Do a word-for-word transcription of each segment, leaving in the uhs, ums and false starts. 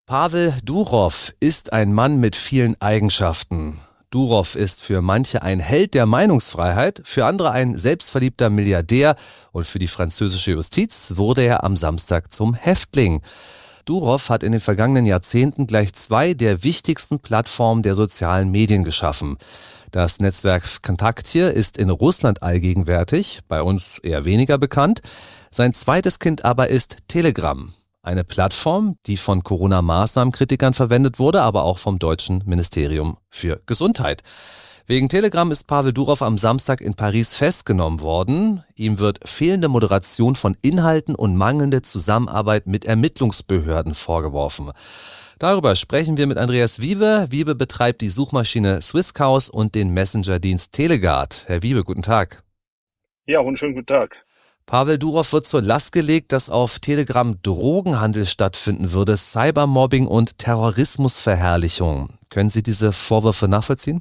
Pavel Durov ist ein Mann mit vielen Eigenschaften. Durov ist für manche ein Held der Meinungsfreiheit, für andere ein selbstverliebter Milliardär und für die französische Justiz wurde er am Samstag zum Häftling. Durov hat in den vergangenen Jahrzehnten gleich zwei der wichtigsten Plattformen der sozialen Medien geschaffen. Das Netzwerk Vkontakte ist in Russland allgegenwärtig, bei uns eher weniger bekannt. Sein zweites Kind aber ist Telegram. Eine Plattform, die von Corona-Maßnahmenkritikern verwendet wurde, aber auch vom deutschen Ministerium für Gesundheit. Wegen Telegram ist Pavel Durov am Samstag in Paris festgenommen worden. Ihm wird fehlende Moderation von Inhalten und mangelnde Zusammenarbeit mit Ermittlungsbehörden vorgeworfen. Darüber sprechen wir mit Andreas Wiebe. Wiebe betreibt die Suchmaschine Swisscows und den Messenger-Dienst Teleguard. Herr Wiebe, guten Tag. Ja, wunderschönen guten Tag. Pavel Durov wird zur Last gelegt, dass auf Telegram Drogenhandel stattfinden würde, Cybermobbing und Terrorismusverherrlichung. Können Sie diese Vorwürfe nachvollziehen?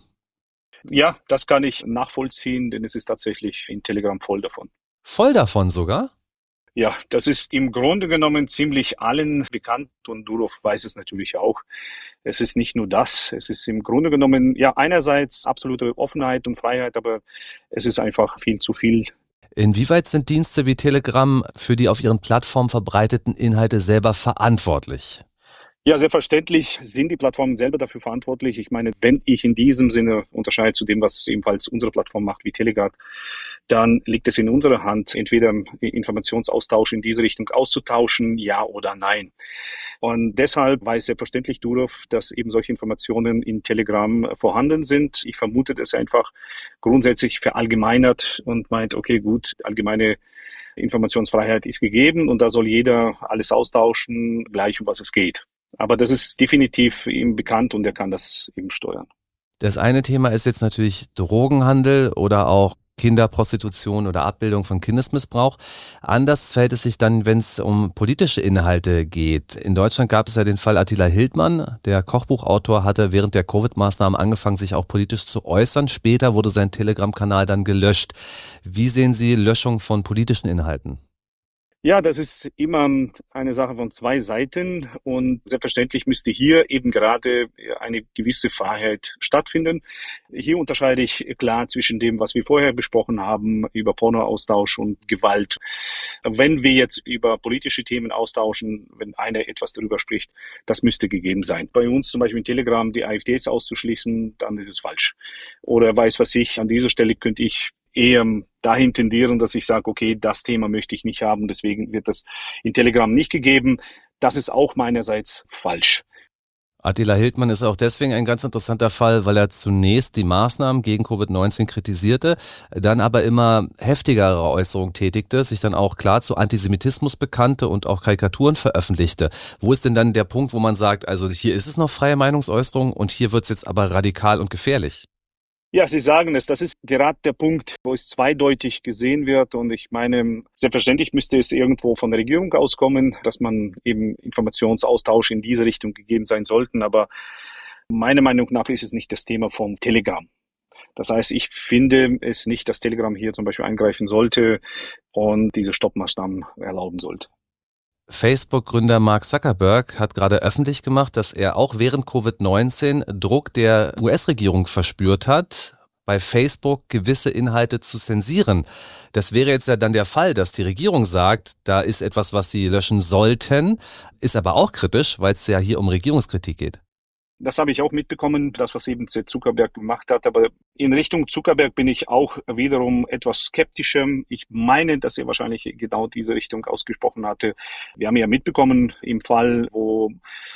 Ja, das kann ich nachvollziehen, denn es ist tatsächlich in Telegram voll davon. Voll davon sogar? Ja, das ist im Grunde genommen ziemlich allen bekannt und Durov weiß es natürlich auch. Es ist nicht nur das, es ist im Grunde genommen ja einerseits absolute Offenheit und Freiheit, aber es ist einfach viel zu viel. Inwieweit sind Dienste wie Telegram für die auf ihren Plattformen verbreiteten Inhalte selber verantwortlich? Ja, selbstverständlich sind die Plattformen selber dafür verantwortlich. Ich meine, wenn ich in diesem Sinne unterscheide zu dem, was ebenfalls unsere Plattform macht, wie Teleguard, dann liegt es in unserer Hand, entweder Informationsaustausch in diese Richtung auszutauschen, ja oder nein. Und deshalb weiß selbstverständlich Durov, dass eben solche Informationen in Telegram vorhanden sind. Ich vermute, dass er einfach grundsätzlich verallgemeinert und meint, okay, gut, allgemeine Informationsfreiheit ist gegeben und da soll jeder alles austauschen, gleich um was es geht. Aber das ist definitiv ihm bekannt und er kann das eben steuern. Das eine Thema ist jetzt natürlich Drogenhandel oder auch Kinderprostitution oder Abbildung von Kindesmissbrauch. Anders fällt es sich dann, wenn es um politische Inhalte geht. In Deutschland gab es ja den Fall Attila Hildmann. Der Kochbuchautor hatte während der Covid-Maßnahmen angefangen, sich auch politisch zu äußern. Später wurde sein Telegram-Kanal dann gelöscht. Wie sehen Sie Löschung von politischen Inhalten? Ja, das ist immer eine Sache von zwei Seiten und selbstverständlich müsste hier eben gerade eine gewisse Freiheit stattfinden. Hier unterscheide ich klar zwischen dem, was wir vorher besprochen haben, über Pornoaustausch und Gewalt. Wenn wir jetzt über politische Themen austauschen, wenn einer etwas darüber spricht, das müsste gegeben sein. Bei uns zum Beispiel in Telegram die AfDs auszuschließen, dann ist es falsch. Oder weiß was ich, an dieser Stelle könnte ich eher dahin tendieren, dass ich sage, okay, das Thema möchte ich nicht haben, deswegen wird das in Telegram nicht gegeben. Das ist auch meinerseits falsch. Attila Hildmann ist auch deswegen ein ganz interessanter Fall, weil er zunächst die Maßnahmen gegen Covid neunzehn kritisierte, dann aber immer heftigere Äußerungen tätigte, sich dann auch klar zu Antisemitismus bekannte und auch Karikaturen veröffentlichte. Wo ist denn dann der Punkt, wo man sagt, also hier ist es noch freie Meinungsäußerung und hier wird es jetzt aber radikal und gefährlich? Ja, Sie sagen es, das ist gerade der Punkt, wo es zweideutig gesehen wird und ich meine, selbstverständlich müsste es irgendwo von der Regierung auskommen, dass man eben Informationsaustausch in diese Richtung gegeben sein sollten, aber meiner Meinung nach ist es nicht das Thema vom Telegram. Das heißt, ich finde es nicht, dass Telegram hier zum Beispiel eingreifen sollte und diese Stoppmaßnahmen erlauben sollte. Facebook-Gründer Mark Zuckerberg hat gerade öffentlich gemacht, dass er auch während Covid neunzehn Druck der U S-Regierung verspürt hat, bei Facebook gewisse Inhalte zu zensieren. Das wäre jetzt ja dann der Fall, dass die Regierung sagt, da ist etwas, was sie löschen sollten, ist aber auch kritisch, weil es ja hier um Regierungskritik geht. Das habe ich auch mitbekommen, das, was eben Zuckerberg gemacht hat. Aber in Richtung Zuckerberg bin ich auch wiederum etwas skeptischer. Ich meine, dass er wahrscheinlich genau diese Richtung ausgesprochen hatte. Wir haben ja mitbekommen im Fall, wo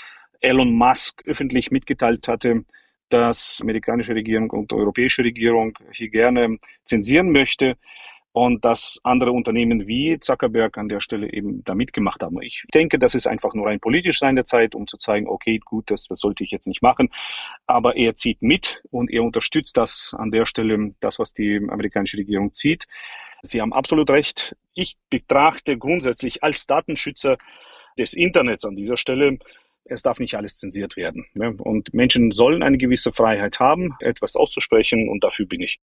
Elon Musk öffentlich mitgeteilt hatte, dass die amerikanische Regierung und die europäische Regierung hier gerne zensieren möchte. Und dass andere Unternehmen wie Zuckerberg an der Stelle eben da mitgemacht haben. Ich denke, das ist einfach nur ein politisch Sein der Zeit, um zu zeigen, okay, gut, das, das sollte ich jetzt nicht machen. Aber er zieht mit und er unterstützt das an der Stelle, das, was die amerikanische Regierung zieht. Sie haben absolut recht. Ich betrachte grundsätzlich als Datenschützer des Internets an dieser Stelle, es darf nicht alles zensiert werden. Und Menschen sollen eine gewisse Freiheit haben, etwas auszusprechen und dafür bin ich.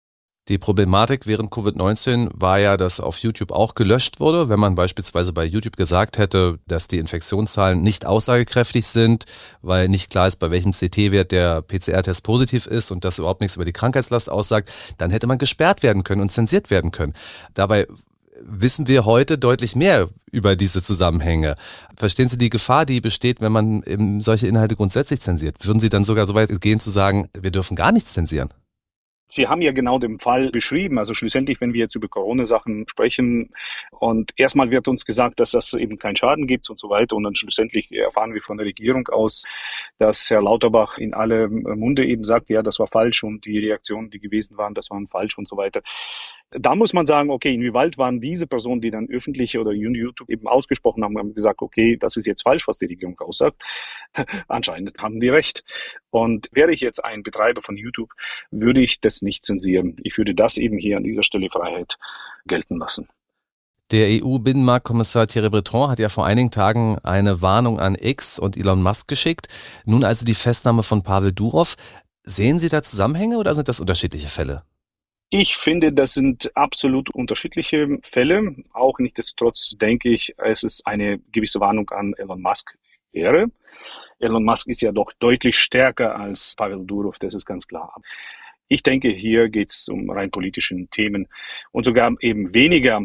Die Problematik während Covid neunzehn war ja, dass auf YouTube auch gelöscht wurde, wenn man beispielsweise bei YouTube gesagt hätte, dass die Infektionszahlen nicht aussagekräftig sind, weil nicht klar ist, bei welchem C T-Wert der P C R-Test positiv ist und das überhaupt nichts über die Krankheitslast aussagt, dann hätte man gesperrt werden können und zensiert werden können. Dabei wissen wir heute deutlich mehr über diese Zusammenhänge. Verstehen Sie die Gefahr, die besteht, wenn man eben solche Inhalte grundsätzlich zensiert? Würden Sie dann sogar so weit gehen zu sagen, wir dürfen gar nichts zensieren? Sie haben ja genau den Fall beschrieben. Also schlussendlich, wenn wir jetzt über Corona-Sachen sprechen und erstmal wird uns gesagt, dass das eben keinen Schaden gibt und so weiter und dann schlussendlich erfahren wir von der Regierung aus, dass Herr Lauterbach in alle Munde eben sagt, ja, das war falsch und die Reaktionen, die gewesen waren, das waren falsch und so weiter. Da muss man sagen, okay, inwieweit waren diese Personen, die dann öffentlich oder YouTube eben ausgesprochen haben, haben gesagt, okay, das ist jetzt falsch, was die Regierung aussagt. Anscheinend haben die recht. Und wäre ich jetzt ein Betreiber von YouTube, würde ich das nicht zensieren. Ich würde das eben hier an dieser Stelle Freiheit gelten lassen. Der E U-Binnenmarktkommissar Thierry Breton hat ja vor einigen Tagen eine Warnung an X und Elon Musk geschickt. Nun also die Festnahme von Pavel Durov. Sehen Sie da Zusammenhänge oder sind das unterschiedliche Fälle? Ich finde, das sind absolut unterschiedliche Fälle. Auch nichtsdestotrotz denke ich, es ist eine gewisse Warnung an Elon Musk wäre. Elon Musk ist ja doch deutlich stärker als Pavel Durov, das ist ganz klar. Ich denke, hier geht es um rein politische Themen und sogar eben weniger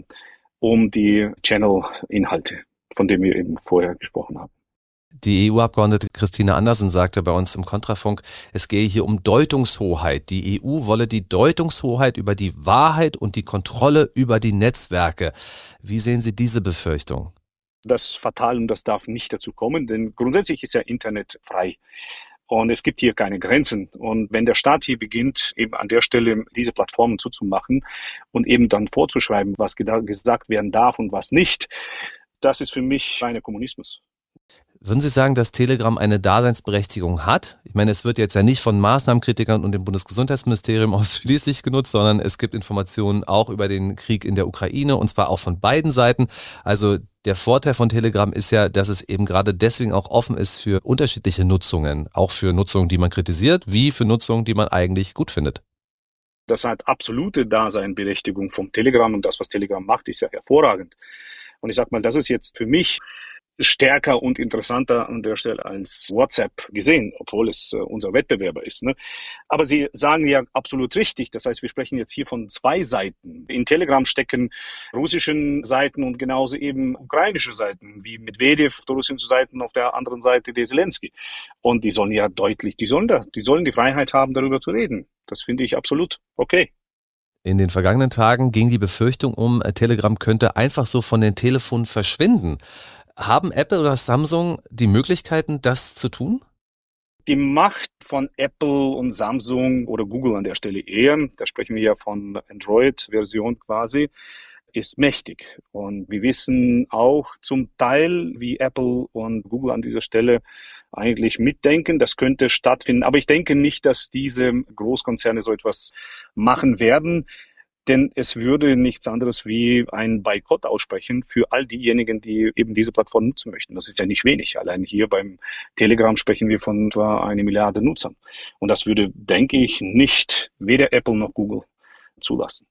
um die Channel-Inhalte, von denen wir eben vorher gesprochen haben. Die E U-Abgeordnete Christine Andersen sagte bei uns im Kontrafunk, es gehe hier um Deutungshoheit. Die E U wolle die Deutungshoheit über die Wahrheit und die Kontrolle über die Netzwerke. Wie sehen Sie diese Befürchtung? Das ist fatal und das darf nicht dazu kommen, denn grundsätzlich ist ja Internet frei. Und es gibt hier keine Grenzen. Und wenn der Staat hier beginnt, eben an der Stelle diese Plattformen zuzumachen und eben dann vorzuschreiben, was gesagt werden darf und was nicht, das ist für mich reiner Kommunismus. Würden Sie sagen, dass Telegram eine Daseinsberechtigung hat? Ich meine, es wird jetzt ja nicht von Maßnahmenkritikern und dem Bundesgesundheitsministerium ausschließlich genutzt, sondern es gibt Informationen auch über den Krieg in der Ukraine und zwar auch von beiden Seiten. Also der Vorteil von Telegram ist ja, dass es eben gerade deswegen auch offen ist für unterschiedliche Nutzungen. Auch für Nutzungen, die man kritisiert, wie für Nutzungen, die man eigentlich gut findet. Das hat absolute Daseinsberechtigung vom Telegram und das, was Telegram macht, ist ja hervorragend. Und ich sag mal, das ist jetzt für mich stärker und interessanter an der Stelle als WhatsApp gesehen, obwohl es äh, unser Wettbewerber ist. Ne? Aber Sie sagen ja absolut richtig. Das heißt, wir sprechen jetzt hier von zwei Seiten. In Telegram stecken russische Seiten und genauso eben ukrainische Seiten, wie Medvedev auf der russischen Seite und auf der anderen Seite der Zelensky. Und die sollen ja deutlich, die sollen da, die sollen die Freiheit haben, darüber zu reden. Das finde ich absolut okay. In den vergangenen Tagen ging die Befürchtung um, Telegram könnte einfach so von den Telefonen verschwinden. Haben Apple oder Samsung die Möglichkeiten, das zu tun? Die Macht von Apple und Samsung oder Google an der Stelle eher, da sprechen wir ja von Android-Version quasi, ist mächtig. Und wir wissen auch zum Teil, wie Apple und Google an dieser Stelle eigentlich mitdenken. Das könnte stattfinden. Aber ich denke nicht, dass diese Großkonzerne so etwas machen werden. Denn es würde nichts anderes wie ein Boykott aussprechen für all diejenigen, die eben diese Plattform nutzen möchten. Das ist ja nicht wenig. Allein hier beim Telegram sprechen wir von etwa eine Milliarde Nutzern. Und das würde, denke ich, nicht weder Apple noch Google zulassen.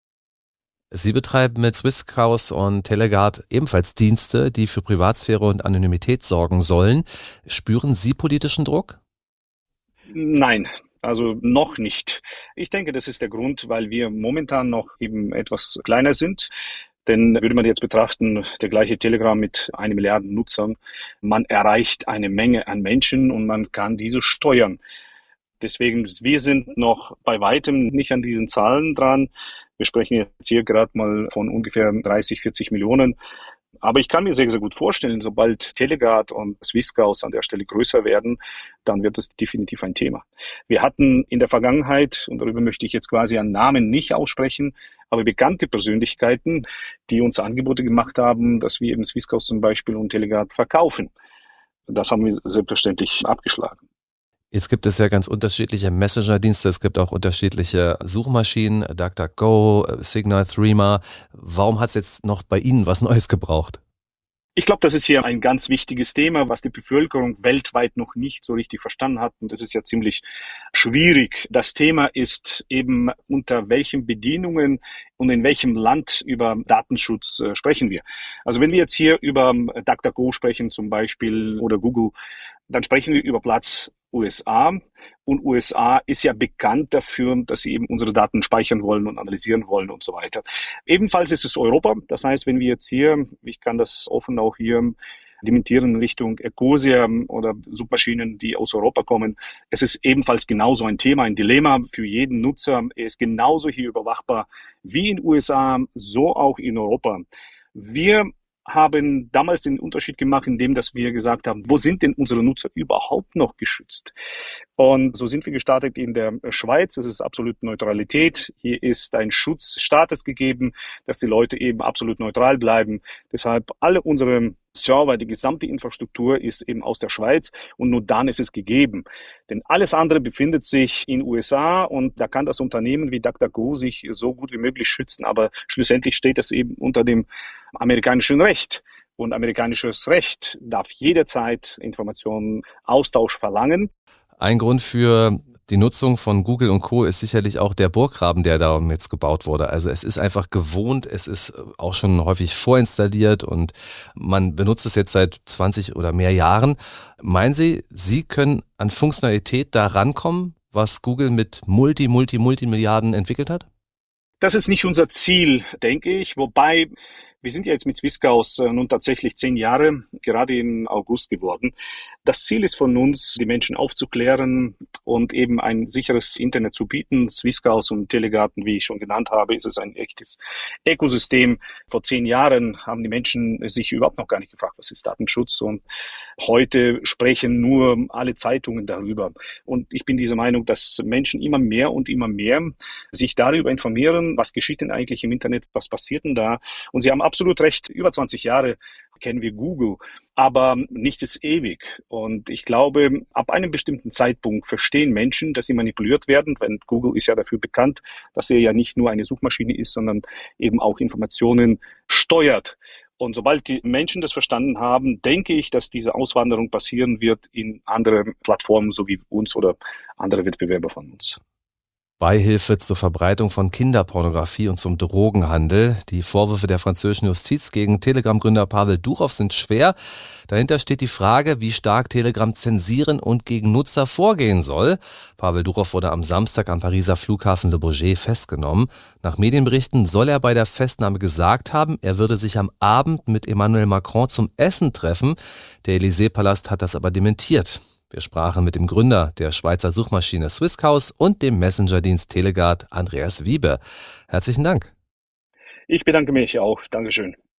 Sie betreiben mit Swisscows und Teleguard ebenfalls Dienste, die für Privatsphäre und Anonymität sorgen sollen. Spüren Sie politischen Druck? Nein. Also noch nicht. Ich denke, das ist der Grund, weil wir momentan noch eben etwas kleiner sind. Denn würde man jetzt betrachten, der gleiche Telegram mit einer Milliarde Nutzern, man erreicht eine Menge an Menschen und man kann diese steuern. Deswegen, wir sind noch bei weitem nicht an diesen Zahlen dran. Wir sprechen jetzt hier gerade mal von ungefähr dreißig, vierzig Millionen. Aber ich kann mir sehr, sehr gut vorstellen, sobald Teleguard und Swisscows an der Stelle größer werden, dann wird es definitiv ein Thema. Wir hatten in der Vergangenheit, und darüber möchte ich jetzt quasi einen Namen nicht aussprechen, aber bekannte Persönlichkeiten, die uns Angebote gemacht haben, dass wir eben Swisscows zum Beispiel und Teleguard verkaufen. Das haben wir selbstverständlich abgeschlagen. Jetzt gibt es ja ganz unterschiedliche Messenger-Dienste, es gibt auch unterschiedliche Suchmaschinen, DuckDuckGo, Signal, Threema. Warum hat es jetzt noch bei Ihnen was Neues gebraucht? Ich glaube, das ist hier ein ganz wichtiges Thema, was die Bevölkerung weltweit noch nicht so richtig verstanden hat. Und das ist ja ziemlich schwierig. Das Thema ist eben, unter welchen Bedingungen und in welchem Land über Datenschutz äh, sprechen wir. Also wenn wir jetzt hier über DuckDuckGo sprechen zum Beispiel oder Google, dann sprechen wir über Platz U S A. Und U S A ist ja bekannt dafür, dass sie eben unsere Daten speichern wollen und analysieren wollen und so weiter. Ebenfalls ist es Europa. Das heißt, wenn wir jetzt hier, ich kann das offen auch hier dementieren in Richtung Ecosia oder Suchmaschinen, die aus Europa kommen. Es ist ebenfalls genauso ein Thema, ein Dilemma für jeden Nutzer. Er ist genauso hier überwachbar wie in U S A, so auch in Europa. Wir haben damals den Unterschied gemacht, indem dass wir gesagt haben, wo sind denn unsere Nutzer überhaupt noch geschützt? Und so sind wir gestartet in der Schweiz. Es ist absolute Neutralität. Hier ist ein Schutzstatus gegeben, dass die Leute eben absolut neutral bleiben. Deshalb alle unsere Server, die gesamte Infrastruktur ist eben aus der Schweiz und nur dann ist es gegeben. Denn alles andere befindet sich in U S A und da kann das Unternehmen wie DuckDuckGo sich so gut wie möglich schützen. Aber schlussendlich steht das eben unter dem amerikanischen Recht. Und amerikanisches Recht darf jederzeit Informationen, Austausch verlangen. Ein Grund für die Nutzung von Google und Co. ist sicherlich auch der Burggraben, der da jetzt gebaut wurde. Also es ist einfach gewohnt, es ist auch schon häufig vorinstalliert und man benutzt es jetzt seit zwanzig oder mehr Jahren. Meinen Sie, Sie können an Funktionalität da rankommen, was Google mit Multi, Multi, Multimilliarden entwickelt hat? Das ist nicht unser Ziel, denke ich, wobei wir sind ja jetzt mit Swisscaus nun tatsächlich zehn Jahre, gerade im August geworden. Das Ziel ist von uns, die Menschen aufzuklären und eben ein sicheres Internet zu bieten. Swisscaus und Telegarten, wie ich schon genannt habe, ist es ein echtes Ökosystem. Vor zehn Jahren haben die Menschen sich überhaupt noch gar nicht gefragt, was ist Datenschutz, und heute sprechen nur alle Zeitungen darüber. Und ich bin dieser Meinung, dass Menschen immer mehr und immer mehr sich darüber informieren, was geschieht denn eigentlich im Internet, was passiert denn da. Und Sie haben absolut recht, über zwanzig Jahre kennen wir Google, aber nichts ist ewig. Und ich glaube, ab einem bestimmten Zeitpunkt verstehen Menschen, dass sie manipuliert werden, weil Google ist ja dafür bekannt, dass er ja nicht nur eine Suchmaschine ist, sondern eben auch Informationen steuert. Und sobald die Menschen das verstanden haben, denke ich, dass diese Auswanderung passieren wird in andere Plattformen, so wie uns oder andere Wettbewerber von uns. Beihilfe zur Verbreitung von Kinderpornografie und zum Drogenhandel. Die Vorwürfe der französischen Justiz gegen Telegram-Gründer Pavel Durov sind schwer. Dahinter steht die Frage, wie stark Telegram zensieren und gegen Nutzer vorgehen soll. Pavel Durov wurde am Samstag am Pariser Flughafen Le Bourget festgenommen. Nach Medienberichten soll er bei der Festnahme gesagt haben, er würde sich am Abend mit Emmanuel Macron zum Essen treffen. Der Élysée-Palast hat das aber dementiert. Wir sprachen mit dem Gründer der Schweizer Suchmaschine Swisscaus und dem Messenger-Dienst Telegard, Andreas Wiebe. Herzlichen Dank. Ich bedanke mich auch. Dankeschön.